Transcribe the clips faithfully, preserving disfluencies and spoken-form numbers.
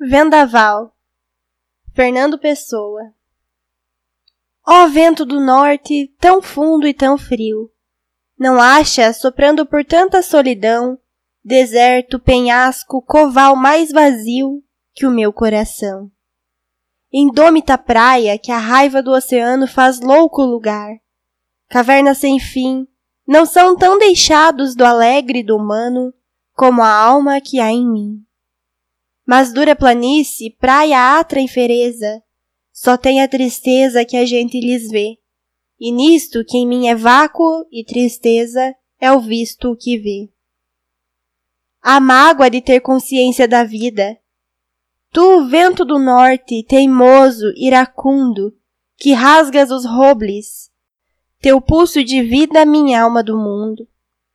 Vendaval, Fernando Pessoa. Ó vento do norte, tão fundo e tão frio, não acha, soprando por tanta solidão, deserto, penhasco, coval mais vazio que o meu coração? Indômita praia que a raiva do oceano faz louco lugar, cavernas sem fim, não são tão deixados do alegre e do humano como a alma que há em mim. Mas dura planície, praia atra e fereza, só tem a tristeza que a gente lhes vê, e nisto que em mim é vácuo e tristeza é o visto que vê. A mágoa de ter consciência da vida, tu, vento do norte, teimoso, iracundo, que rasgas os robles, teu pulso de vida minha alma do mundo.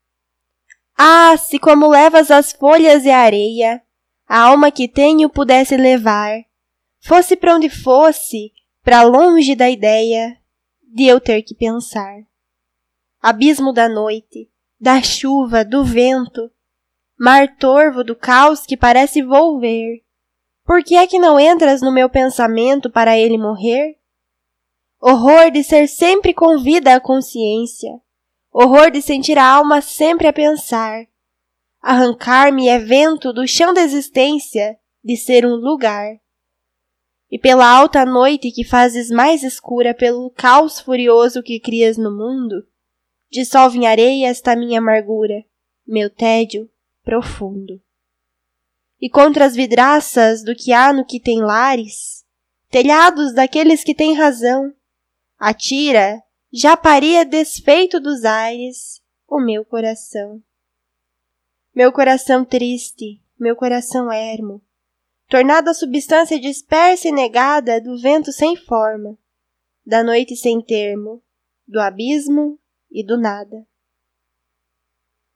Ah, se como levas as folhas e a areia, a alma que tenho pudesse levar, fosse pra onde fosse, pra longe da ideia de eu ter que pensar. Abismo da noite, da chuva, do vento, mar torvo do caos que parece volver, por que é que não entras no meu pensamento para ele morrer? Horror de ser sempre com vida a consciência, horror de sentir a alma sempre a pensar. Arrancar-me é vento do chão da existência de ser um lugar. E pela alta noite que fazes mais escura pelo caos furioso que crias no mundo, dissolve em areia esta minha amargura, meu tédio profundo. E contra as vidraças do que há no que tem lares, telhados daqueles que têm razão, atira, já paria desfeito dos ares, o meu coração. Meu coração triste, meu coração ermo, tornado a substância dispersa e negada do vento sem forma, da noite sem termo, do abismo e do nada.